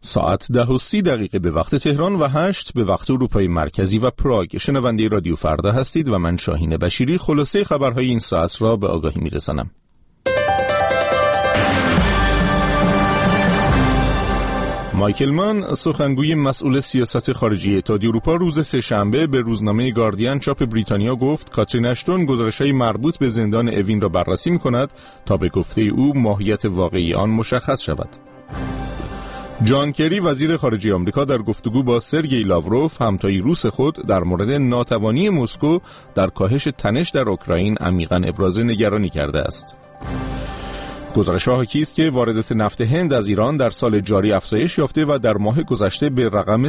ساعت 10:30 به وقت تهران و 8 به وقت اروپای مرکزی و پراگ. شنونده رادیو فردا هستید و من شاهین بشیری خلاصه خبرهای این ساعت را به آگاهی میرسانم. مایکل مان، سخنگوی مسئول سیاست خارجی اتحادیه اروپا، روز سه‌شنبه به روزنامه گاردین چاپ بریتانیا گفت کاترین اشتون گزارش‌های مربوط به زندان اوین را بررسی می‌کند تا به گفته او ماهیت واقعی آن مشخص شود. جان کری، وزیر خارجه آمریکا، در گفتگو با سرگئی لاوروف، همتای روس خود، در مورد ناتوانی مسکو در کاهش تنش در اوکراین عمیقاً ابراز نگرانی کرده است. گزارش‌ها حاکی است که واردات نفت هند از ایران در سال جاری افزایش یافته و در ماه گذشته به رقم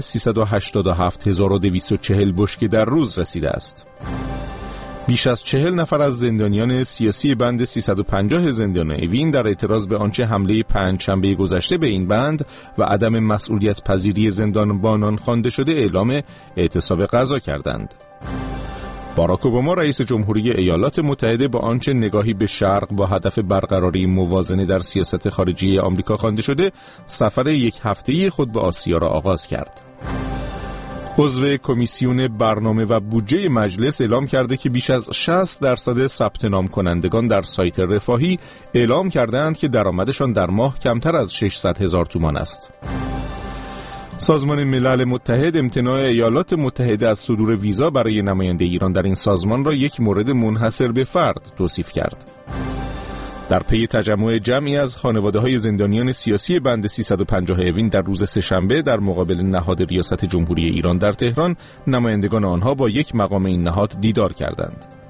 387240 بشکه در روز رسیده است. بیش از 40 نفر از زندانیان سیاسی بند 350 زندان اوین در اعتراض به آنچه حمله پنجشنبه گذشته به این بند و عدم مسئولیت پذیری زندانبانان خوانده شده اعلام اعتصاب غذا کردند. باراک اوباما، رئیس جمهوری ایالات متحده، با آنچه نگاهی به شرق با هدف برقراری موازنه در سیاست خارجی آمریکا خوانده شده، سفر یک هفته‌ای خود به آسیا را آغاز کرد. عضو کمیسیون برنامه و بودجه مجلس اعلام کرده که بیش از 60% ثبت نام کنندگان در سایت رفاهی اعلام کردند که درآمدشان در ماه کمتر از 600,000 تومان است. سازمان ملل متحد امتناع ایالات متحده از صدور ویزا برای نماینده ایران در این سازمان را یک مورد منحصر به فرد توصیف کرد. در پی تجمع جمعی از خانواده‌های زندانیان سیاسی بند 350 اوین در روز سه‌شنبه در مقابل نهاد ریاست جمهوری ایران در تهران، نمایندگان آنها با یک مقام این نهاد دیدار کردند.